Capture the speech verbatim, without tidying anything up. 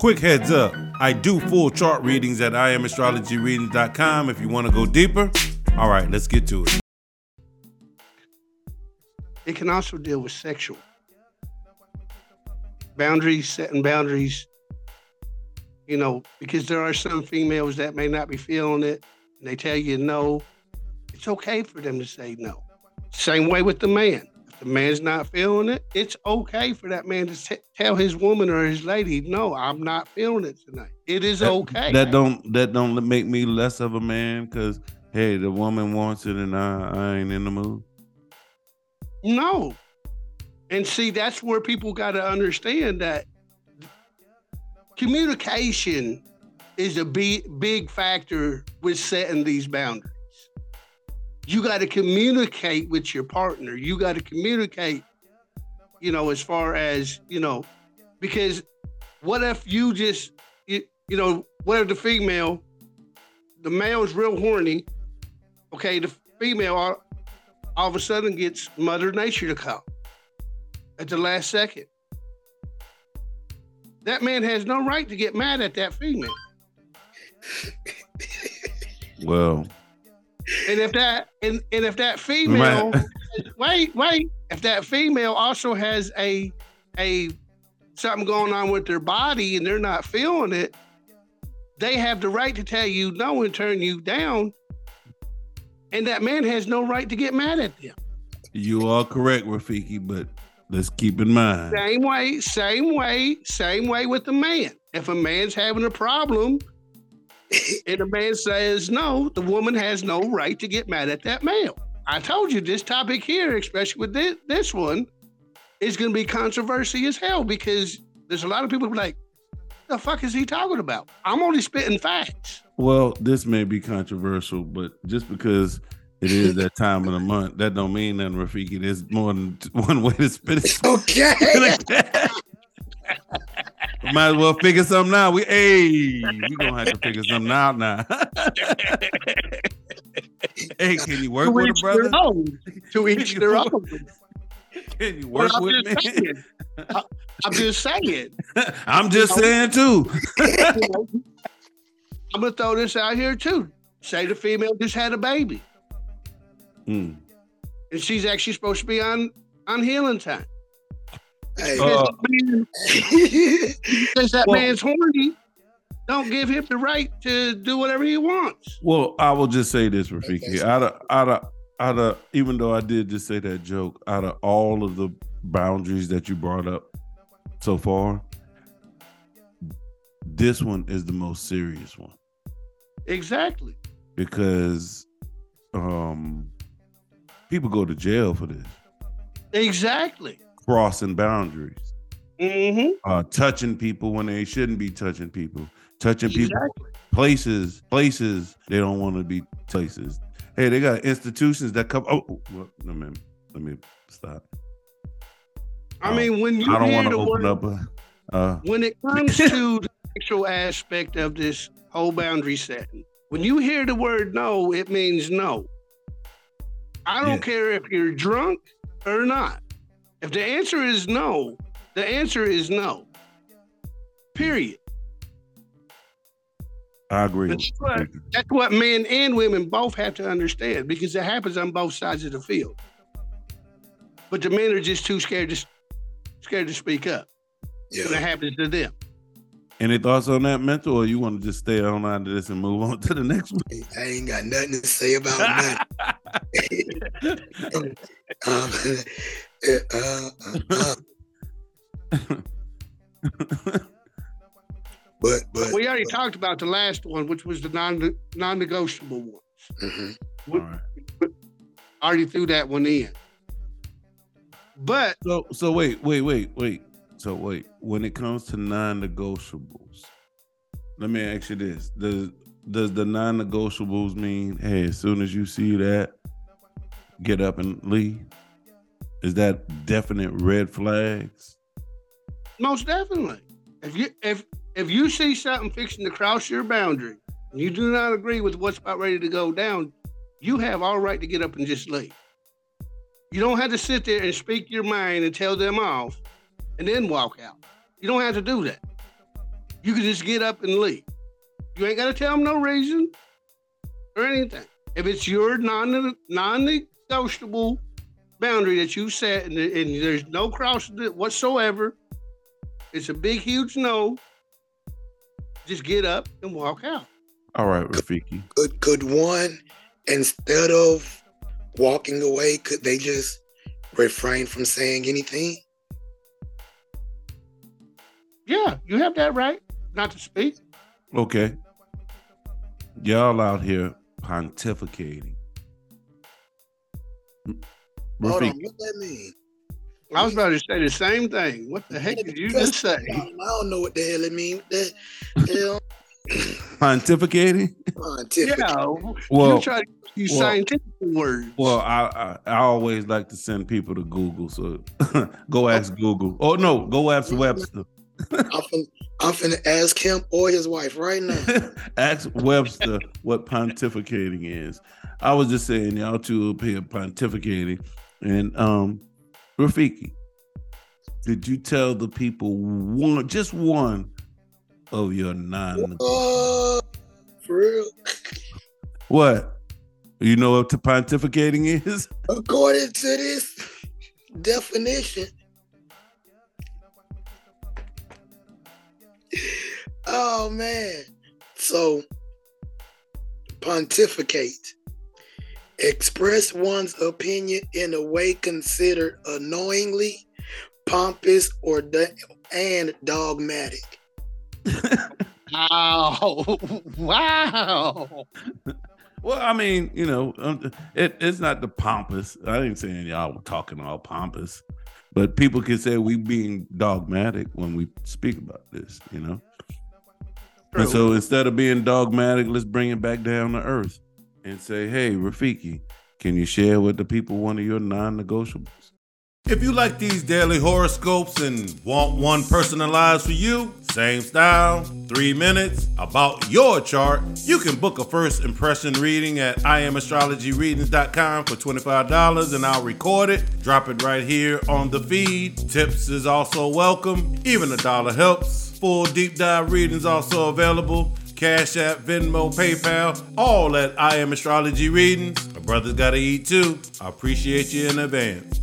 Quick heads up, I do full chart readings at I am astrology readings dot com if you want to go deeper. All right, let's get to it. It can also deal with sexual boundaries, setting boundaries, you know, because there are some females that may not be feeling it and they tell you no. It's okay for them to say no. Same way with the man. If the man's not feeling it, it's okay for that man to t- tell his woman or his lady, no, I'm not feeling it tonight. It is that, okay. That don't that don't make me less of a man because, hey, the woman wants it and I, I ain't in the mood. No. And see, that's where people got to understand that communication is a big, big factor with setting these boundaries. You got to communicate with your partner. You got to communicate, you know, as far as, you know, because what if you just, you, you know, what if the female, the male's real horny, okay, the female all, all of a sudden gets Mother Nature to call at the last second. That man has no right to get mad at that female. Well, and if that and, and if that female right. wait, wait, if that female also has a a something going on with their body and they're not feeling it, they have the right to tell you no and turn you down. And that man has no right to get mad at them. You are correct, Rafiki, but let's keep in mind. Same way, same way, same way with the man. If a man's having a problem and the man says no, the woman has no right to get mad at that male. I told you this topic here, especially with this, this one, is going to be controversial as hell because there's a lot of people who are like, the fuck is he talking about? I'm only spitting facts. Well, this may be controversial, but just because it is that time of the month, that don't mean nothing, Rafiki. There's more than one way to spit it. Okay. Might as well figure something out. We, hey, we gonna have to figure something out now. Hey, can you work to with each a brother? Their own. To each their own. Can you work well, with me? Saying. I, I'm just saying. I'm just you know, saying too. I'm gonna throw this out here too. Say the female just had a baby, mm. and she's actually supposed to be on on healing time. Hey. Uh, because that well, man's horny, don't give him the right to do whatever he wants. Well, I will just say this, Rafiki. Out of, out of, out of, even though I did just say that joke, out of all of the boundaries that you brought up so far, this one is the most serious one. Exactly. Because um, people go to jail for this. Exactly. Crossing boundaries. Mm-hmm. Uh, touching people when they shouldn't be touching people. Touching exactly. people places, places they don't want to be places. Hey, they got institutions that come. Oh, well, let me let me stop. I mean, when you I don't hear want to the open word, up a. Uh, when it comes to the sexual aspect of this whole boundary setting, when you hear the word no, it means no. I don't yeah. care if you're drunk or not. If the answer is no, the answer is no. Period. I agree. That's what, that's what men and women both have to understand because it happens on both sides of the field. But the men are just too scared to scared to speak up. Yeah. When it happens to them. Any thoughts on that, mental, or you want to just stay on out of this and move on to the next one? I ain't got nothing to say about that. um, uh, uh, uh. But but we already talked about the last one, which was the non non-negotiable ones. Mm-hmm. We, All right. already threw that one in. But so so wait wait wait wait so wait when it comes to non-negotiables, let me ask you this: Does does the non-negotiables mean, hey, as soon as you see that, get up and leave? Is that definite red flags? Most definitely. If you if if you see something fixing to cross your boundary and you do not agree with what's about ready to go down, you have all right to get up and just leave. You don't have to sit there and speak your mind and tell them off and then walk out. You don't have to do that. You can just get up and leave. You ain't got to tell them no reason or anything. If it's your non non-negotiable boundary that you set and, and there's no crossing it whatsoever, it's a big, huge no. Just get up and walk out. All right, Rafiki. Could could one, instead of walking away, could they just refrain from saying anything? Yeah, you have that right not to speak. Okay. Y'all out here pontificating. Hold on, Rafiki. what that mean? I was about to say the same thing. What the heck did you just say? I don't know what the hell it means. That hell, Pontificating? pontificate. Yeah, Well, you try to use well- scientific words. Well, I, I I always like to send people to Google, so go ask Google. Oh no, go ask Webster. I'm finna, I'm finna ask him or his wife right now. Ask Webster what pontificating is. I was just saying, y'all two up here pontificating, and um, Rafiki, did you tell the people one, just one of your non? Oh, for real? What? You know what the pontificating is? According to this definition, oh man. So pontificate. Express one's opinion in a way considered annoyingly pompous or do- and dogmatic. Wow. Wow. Well, I mean, you know, um, it, it's not the pompous. I ain't saying y'all were talking all pompous, but people can say we being dogmatic when we speak about this, you know. And so instead of being dogmatic, let's bring it back down to earth and say, hey, Rafiki, can you share with the people one of your non-negotiables? If you like these daily horoscopes and want one personalized for you, same style, three minutes, about your chart, you can book a first impression reading at I am astrology readings dot com for twenty-five dollars and I'll record it, drop it right here on the feed. Tips is also welcome, even a dollar helps. Full deep dive readings also available. Cash App, Venmo, PayPal, all at I Am Astrology Readings. My brother's gotta eat too. I appreciate you in advance.